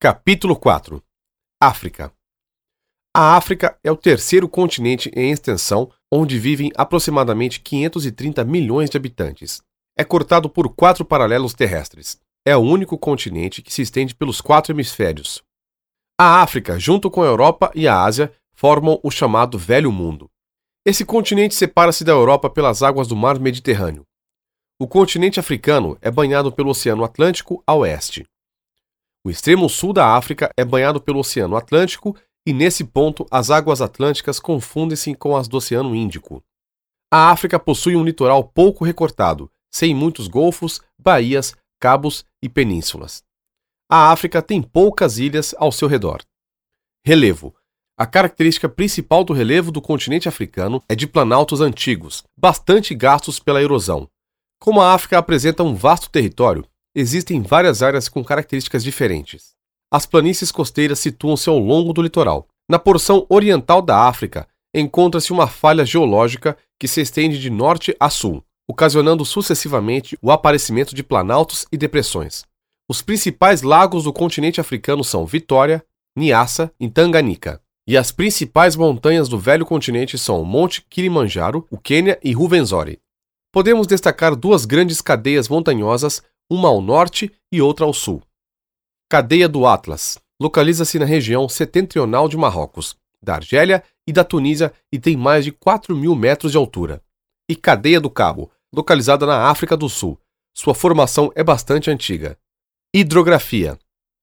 Capítulo 4. África. A África é o terceiro continente em extensão, onde vivem aproximadamente 530 milhões de habitantes. É cortado por 4 paralelos terrestres. É o único continente que se estende pelos 4 hemisférios. A África, junto com a Europa e a Ásia, formam o chamado Velho Mundo. Esse continente separa-se da Europa pelas águas do Mar Mediterrâneo. O continente africano é banhado pelo Oceano Atlântico a oeste. O extremo sul da África é banhado pelo Oceano Atlântico e, nesse ponto, as águas atlânticas confundem-se com as do Oceano Índico. A África possui um litoral pouco recortado, sem muitos golfos, baías, cabos e penínsulas. A África tem poucas ilhas ao seu redor. Relevo. A característica principal do relevo do continente africano é de planaltos antigos, bastante gastos pela erosão. Como a África apresenta um vasto território, existem várias áreas com características diferentes. As planícies costeiras situam-se ao longo do litoral. Na porção oriental da África, encontra-se uma falha geológica que se estende de norte a sul, ocasionando sucessivamente o aparecimento de planaltos e depressões. Os principais lagos do continente africano são Vitória, Nyassa e Tanganyika. E as principais montanhas do velho continente são o Monte Kilimanjaro, o Quênia e Rwenzori. Podemos destacar 2 grandes cadeias montanhosas, uma ao norte e outra ao sul. Cadeia do Atlas. Localiza-se na região setentrional de Marrocos, da Argélia e da Tunísia e tem mais de 4.000 metros de altura. E Cadeia do Cabo, localizada na África do Sul. Sua formação é bastante antiga. Hidrografia.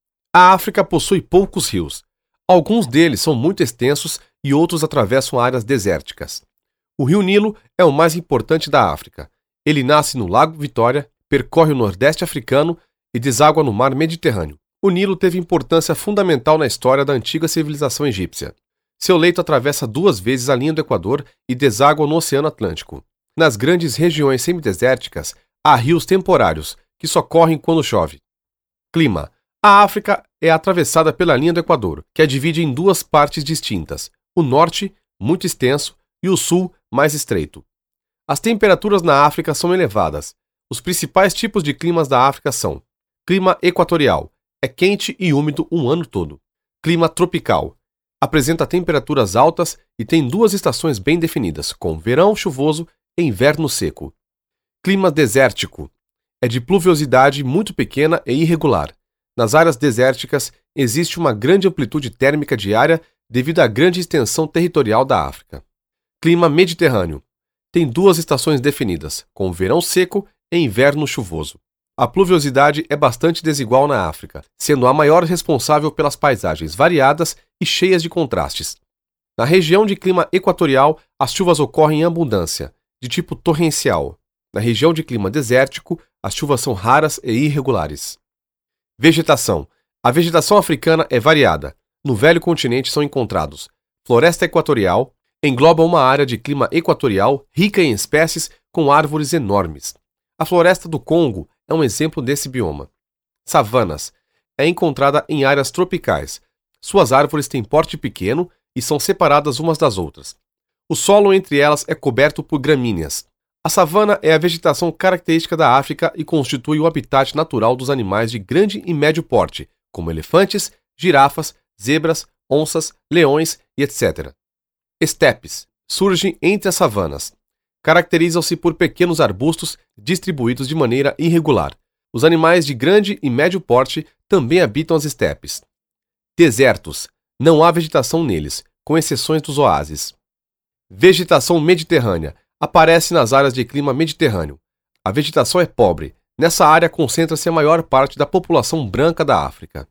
A África possui poucos rios. Alguns deles são muito extensos e outros atravessam áreas desérticas. O rio Nilo é o mais importante da África. Ele nasce no Lago Vitória, percorre o Nordeste africano e deságua no Mar Mediterrâneo. O Nilo teve importância fundamental na história da antiga civilização egípcia. Seu leito atravessa 2 vezes a linha do Equador e deságua no Oceano Atlântico. Nas grandes regiões semidesérticas, há rios temporários, que só correm quando chove. Clima. A África é atravessada pela linha do Equador, que a divide em 2 partes distintas, o norte, muito extenso, e o sul, mais estreito. As temperaturas na África são elevadas. Os principais tipos de climas da África são: clima equatorial, é quente e úmido um ano todo. Clima tropical, apresenta temperaturas altas e tem 2 estações bem definidas, com verão chuvoso e inverno seco. Clima desértico, é de pluviosidade muito pequena e irregular. Nas áreas desérticas, existe uma grande amplitude térmica diária devido à grande extensão territorial da África. Clima mediterrâneo, tem 2 estações definidas, com verão seco e inverno chuvoso. A pluviosidade é bastante desigual na África, sendo a maior responsável pelas paisagens variadas e cheias de contrastes. Na região de clima equatorial, as chuvas ocorrem em abundância, de tipo torrencial. Na região de clima desértico, as chuvas são raras e irregulares. Vegetação. A vegetação africana é variada. No velho continente são encontrados floresta equatorial, engloba uma área de clima equatorial rica em espécies com árvores enormes. A floresta do Congo é um exemplo desse bioma. Savanas. É encontrada em áreas tropicais. Suas árvores têm porte pequeno e são separadas umas das outras. O solo entre elas é coberto por gramíneas. A savana é a vegetação característica da África e constitui o habitat natural dos animais de grande e médio porte, como elefantes, girafas, zebras, onças, leões e etc. Estepes. Surgem entre as savanas. Caracterizam-se por pequenos arbustos distribuídos de maneira irregular. Os animais de grande e médio porte também habitam as estepes. Desertos. Não há vegetação neles, com exceções dos oásis. Vegetação mediterrânea. Aparece nas áreas de clima mediterrâneo. A vegetação é pobre. Nessa área concentra-se a maior parte da população branca da África.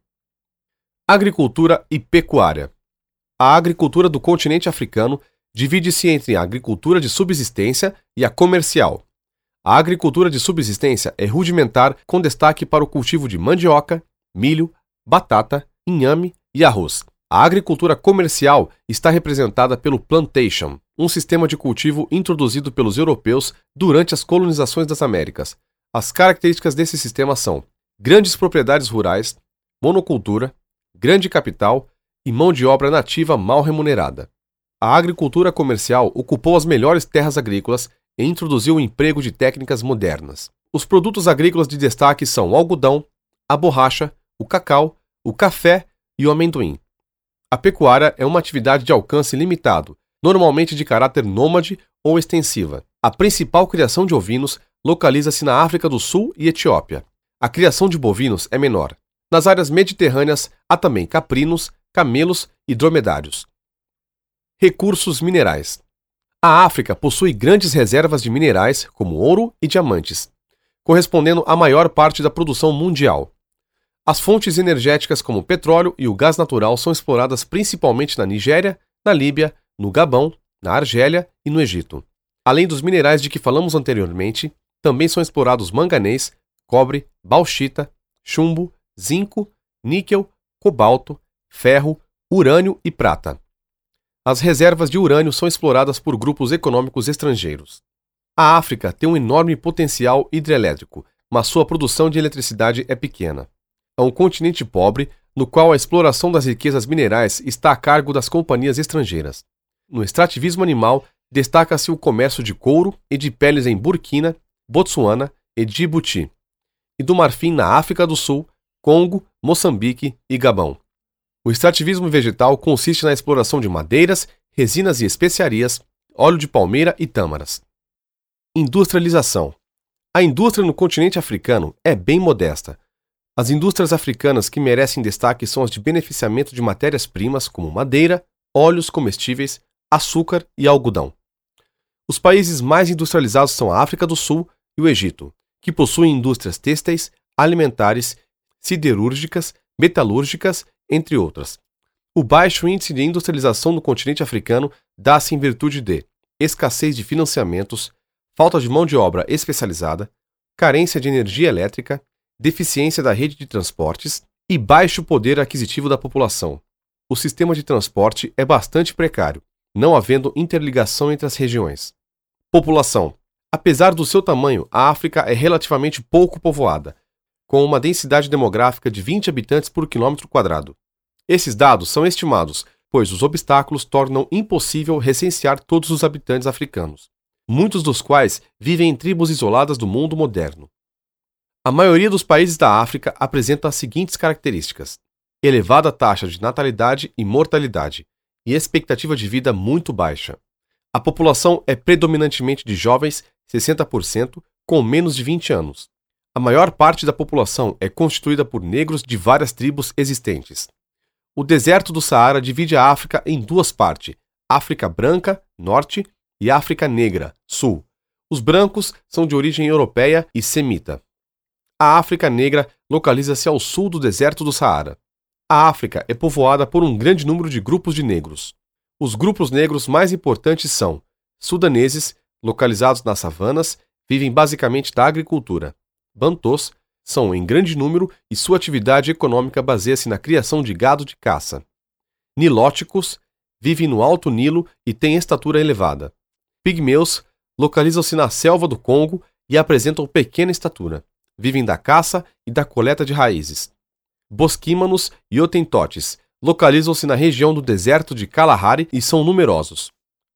Agricultura e pecuária. A agricultura do continente africano divide-se entre a agricultura de subsistência e a comercial. A agricultura de subsistência é rudimentar, com destaque para o cultivo de mandioca, milho, batata, inhame e arroz. A agricultura comercial está representada pelo plantation, um sistema de cultivo introduzido pelos europeus durante as colonizações das Américas. As características desse sistema são grandes propriedades rurais, monocultura, grande capital e mão de obra nativa mal remunerada. A agricultura comercial ocupou as melhores terras agrícolas e introduziu o emprego de técnicas modernas. Os produtos agrícolas de destaque são o algodão, a borracha, o cacau, o café e o amendoim. A pecuária é uma atividade de alcance limitado, normalmente de caráter nômade ou extensiva. A principal criação de ovinos localiza-se na África do Sul e Etiópia. A criação de bovinos é menor. Nas áreas mediterrâneas há também caprinos, camelos e dromedários. Recursos minerais. A África possui grandes reservas de minerais, como ouro e diamantes, correspondendo à maior parte da produção mundial. As fontes energéticas como o petróleo e o gás natural são exploradas principalmente na Nigéria, na Líbia, no Gabão, na Argélia e no Egito. Além dos minerais de que falamos anteriormente, também são explorados manganês, cobre, bauxita, chumbo, zinco, níquel, cobalto, ferro, urânio e prata. As reservas de urânio são exploradas por grupos econômicos estrangeiros. A África tem um enorme potencial hidrelétrico, mas sua produção de eletricidade é pequena. É um continente pobre, no qual a exploração das riquezas minerais está a cargo das companhias estrangeiras. No extrativismo animal, destaca-se o comércio de couro e de peles em Burkina, Botsuana e Djibouti, e do marfim na África do Sul, Congo, Moçambique e Gabão. O extrativismo vegetal consiste na exploração de madeiras, resinas e especiarias, óleo de palmeira e tâmaras. Industrialização. A indústria no continente africano é bem modesta. As indústrias africanas que merecem destaque são as de beneficiamento de matérias-primas como madeira, óleos comestíveis, açúcar e algodão. Os países mais industrializados são a África do Sul e o Egito, que possuem indústrias têxteis, alimentares, siderúrgicas, metalúrgicas, entre outras. O baixo índice de industrialização no continente africano dá-se em virtude de escassez de financiamentos, falta de mão de obra especializada, carência de energia elétrica, deficiência da rede de transportes e baixo poder aquisitivo da população. O sistema de transporte é bastante precário, não havendo interligação entre as regiões. População. Apesar do seu tamanho, a África é relativamente pouco povoada, com uma densidade demográfica de 20 habitantes por quilômetro quadrado. Esses dados são estimados, pois os obstáculos tornam impossível recensear todos os habitantes africanos, muitos dos quais vivem em tribos isoladas do mundo moderno. A maioria dos países da África apresenta as seguintes características: elevada taxa de natalidade e mortalidade, e expectativa de vida muito baixa. A população é predominantemente de jovens, 60%, com menos de 20 anos. A maior parte da população é constituída por negros de várias tribos existentes. O deserto do Saara divide a África em duas partes: África Branca, norte, e África Negra, sul. Os brancos são de origem europeia e semita. A África Negra localiza-se ao sul do deserto do Saara. A África é povoada por um grande número de grupos de negros. Os grupos negros mais importantes são sudaneses, localizados nas savanas, vivem basicamente da agricultura. Bantôs são em grande número e sua atividade econômica baseia-se na criação de gado de caça. Nilóticos vivem no Alto Nilo e têm estatura elevada. Pigmeus localizam-se na selva do Congo e apresentam pequena estatura. Vivem da caça e da coleta de raízes. Bosquímanos e Hotentotes localizam-se na região do deserto de Kalahari e são numerosos.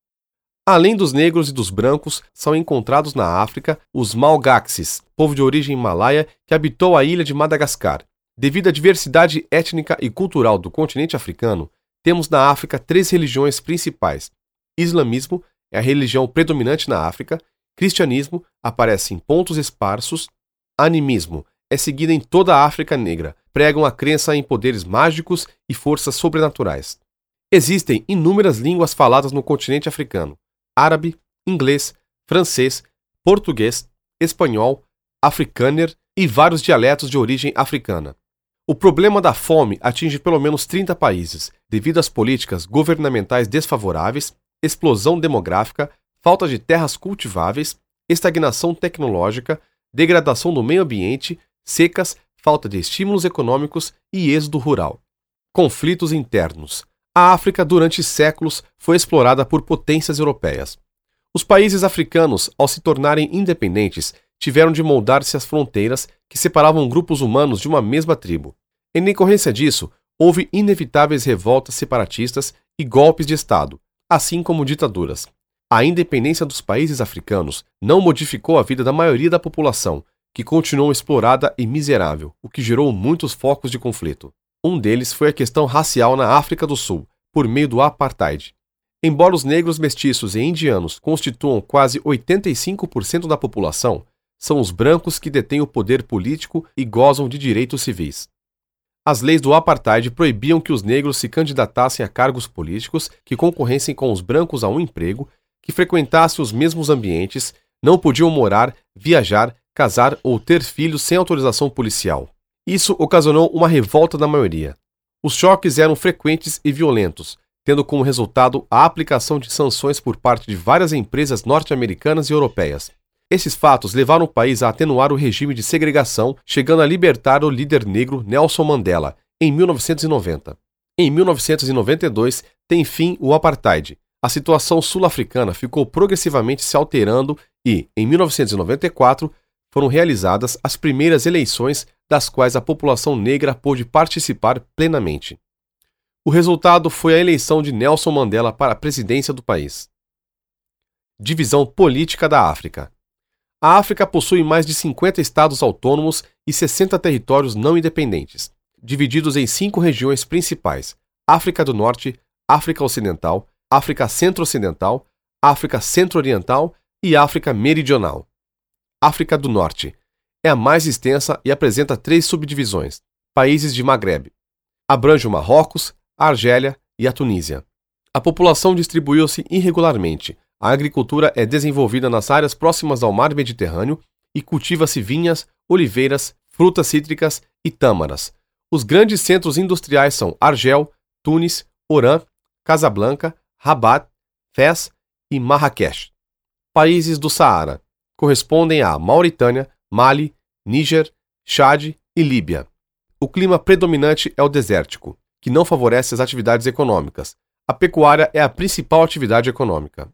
Além dos negros e dos brancos, são encontrados na África os Malgaxes, povo de origem malaia que habitou a ilha de Madagascar. Devido à diversidade étnica e cultural do continente africano, temos na África 3 religiões principais. Islamismo é a religião predominante na África, cristianismo aparece em pontos esparsos, animismo é seguida em toda a África Negra, pregam a crença em poderes mágicos e forças sobrenaturais. Existem inúmeras línguas faladas no continente africano: árabe, inglês, francês, português, espanhol, afrikaner e vários dialetos de origem africana. O problema da fome atinge pelo menos 30 países, devido às políticas governamentais desfavoráveis, explosão demográfica, falta de terras cultiváveis, estagnação tecnológica, degradação do meio ambiente, secas, falta de estímulos econômicos e êxodo rural. Conflitos internos. A África, durante séculos, foi explorada por potências europeias. Os países africanos, ao se tornarem independentes, tiveram de moldar-se às fronteiras que separavam grupos humanos de uma mesma tribo. Em decorrência disso, houve inevitáveis revoltas separatistas e golpes de Estado, assim como ditaduras. A independência dos países africanos não modificou a vida da maioria da população, que continuou explorada e miserável, o que gerou muitos focos de conflito. Um deles foi a questão racial na África do Sul, por meio do apartheid. Embora os negros mestiços e indianos constituam quase 85% da população, são os brancos que detêm o poder político e gozam de direitos civis. As leis do apartheid proibiam que os negros se candidatassem a cargos políticos, que concorressem com os brancos a um emprego, que frequentassem os mesmos ambientes, não podiam morar, viajar, casar ou ter filhos sem autorização policial. Isso ocasionou uma revolta da maioria. Os choques eram frequentes e violentos, tendo como resultado a aplicação de sanções por parte de várias empresas norte-americanas e europeias. Esses fatos levaram o país a atenuar o regime de segregação, chegando a libertar o líder negro Nelson Mandela, em 1990. Em 1992, tem fim o apartheid. A situação sul-africana ficou progressivamente se alterando e, em 1994, foram realizadas as primeiras eleições das quais a população negra pôde participar plenamente. O resultado foi a eleição de Nelson Mandela para a presidência do país. Divisão política da África. A África possui mais de 50 estados autônomos e 60 territórios não independentes, divididos em 5 regiões principais: África do Norte, África Ocidental, África Centro-Ocidental, África Centro-Oriental e África Meridional. África do Norte é a mais extensa e apresenta 3 subdivisões: países de Magreb. Abrange o Marrocos, a Argélia e a Tunísia. A população distribuiu-se irregularmente. A agricultura é desenvolvida nas áreas próximas ao mar Mediterrâneo e cultiva-se vinhas, oliveiras, frutas cítricas e tâmaras. Os grandes centros industriais são Argel, Tunis, Oran, Casablanca, Rabat, Fez e Marrakech. Países do Saara correspondem a Mauritânia, Mali, Níger, Chad e Líbia. O clima predominante é o desértico, que não favorece as atividades econômicas. A pecuária é a principal atividade econômica.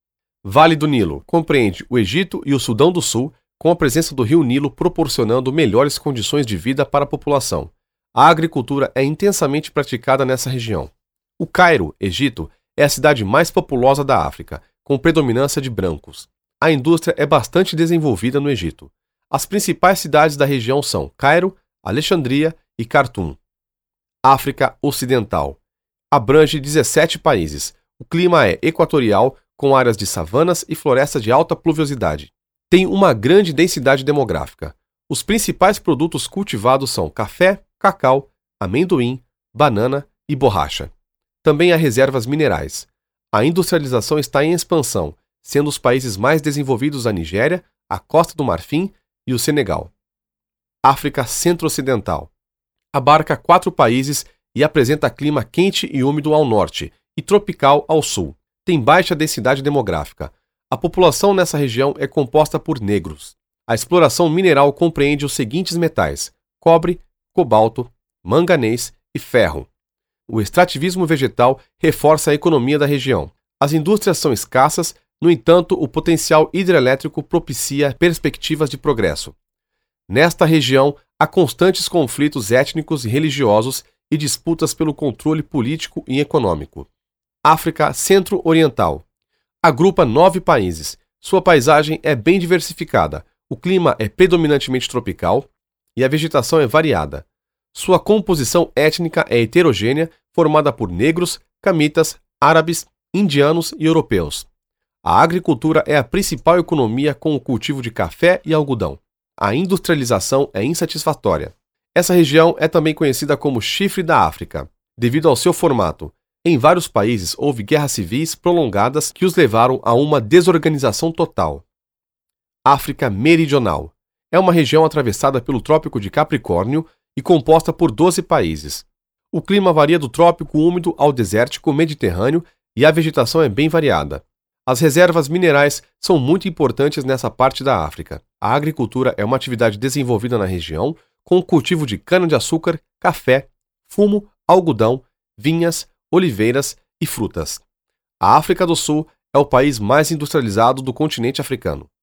Vale do Nilo compreende o Egito e o Sudão do Sul, com a presença do rio Nilo proporcionando melhores condições de vida para a população. A agricultura é intensamente praticada nessa região. O Cairo, Egito, é a cidade mais populosa da África, com predominância de brancos. A indústria é bastante desenvolvida no Egito. As principais cidades da região são Cairo, Alexandria e Khartoum. África Ocidental. Abrange 17 países. O clima é equatorial, com áreas de savanas e florestas de alta pluviosidade. Tem uma grande densidade demográfica. Os principais produtos cultivados são café, cacau, amendoim, banana e borracha. Também há reservas minerais. A industrialização está em expansão, sendo os países mais desenvolvidos a Nigéria, a Costa do Marfim e o Senegal. África Centro-Ocidental. Abarca 4 países e apresenta clima quente e úmido ao norte e tropical ao sul. Tem baixa densidade demográfica. A população nessa região é composta por negros. A exploração mineral compreende os seguintes metais: cobre, cobalto, manganês e ferro. O extrativismo vegetal reforça a economia da região. As indústrias são escassas, no entanto, o potencial hidrelétrico propicia perspectivas de progresso. Nesta região, há constantes conflitos étnicos e religiosos e disputas pelo controle político e econômico. África Centro-Oriental. Agrupa 9 países. Sua paisagem é bem diversificada. O clima é predominantemente tropical e a vegetação é variada. Sua composição étnica é heterogênea, formada por negros, camitas, árabes, indianos e europeus. A agricultura é a principal economia com o cultivo de café e algodão. A industrialização é insatisfatória. Essa região é também conhecida como Chifre da África, devido ao seu formato. Em vários países houve guerras civis prolongadas que os levaram a uma desorganização total. África Meridional. É uma região atravessada pelo Trópico de Capricórnio e composta por 12 países. O clima varia do trópico úmido ao desértico mediterrâneo e a vegetação é bem variada. As reservas minerais são muito importantes nessa parte da África. A agricultura é uma atividade desenvolvida na região, com o cultivo de cana-de-açúcar, café, fumo, algodão, vinhas, oliveiras e frutas. A África do Sul é o país mais industrializado do continente africano.